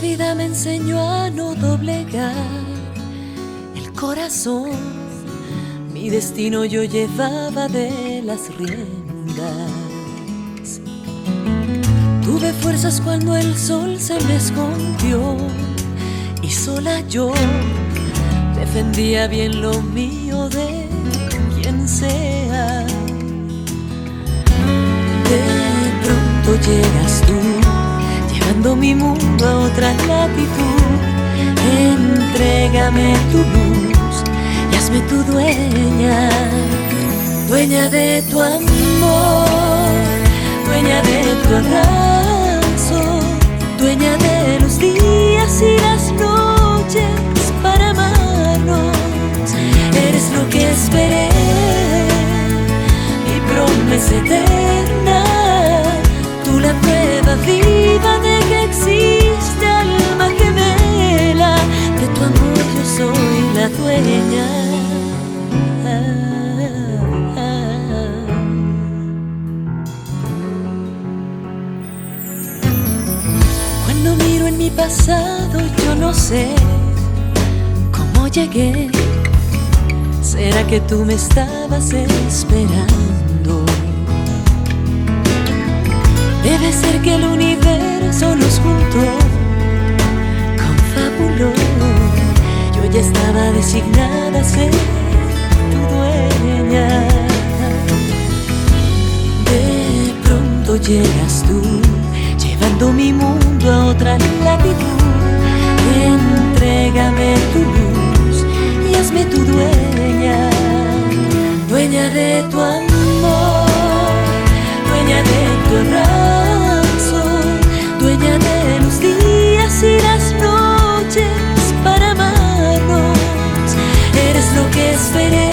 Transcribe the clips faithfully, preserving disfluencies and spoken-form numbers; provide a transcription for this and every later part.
vida me enseñó a no doblegar el corazón. Mi destino yo llevaba de las riendas. Tuve fuerzas cuando el sol se me escondió y sola yo defendía bien lo mío de quien sea. De pronto llegas tú, llevando mi mundo a otra latitud. Entrégame tu luz y hazme tu dueña, dueña de tu amor, dueña de tu abrazo, dueña de los días y las noches para amarnos. Eres lo que esperé, mi promesa eterna, tú la prueba viva de que existe alma gemela. De tu amor yo soy la dueña. Cuando miro en mi pasado yo no sé cómo llegué. ¿Será que tú me estabas esperando? Debe ser que el universo nos juntó, confabuló. Yo ya estaba designada a ser tu dueña. De pronto llegas tú, llevando mi mundo a otra latitud. Entrégame tu luz y hazme tu dueña, dueña de tu amor, dueña de tu abrazo, dueña de los días y las noches para amarnos. Eres lo que esperé,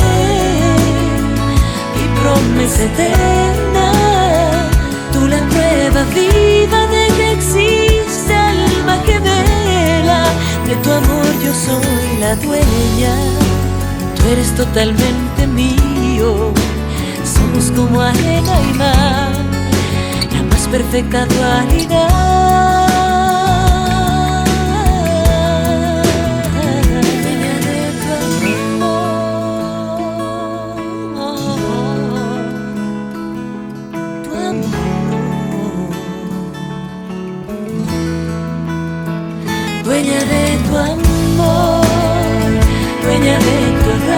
mi promesa eterna, tú la prueba viva de que existe alma gemela. De tu amor yo soy la dueña, tú eres totalmente mío. Somos como arena y mar, la más perfecta dualidad. Dueña de tu amor, tu amor, dueña de tu amor, dueña de tu amor.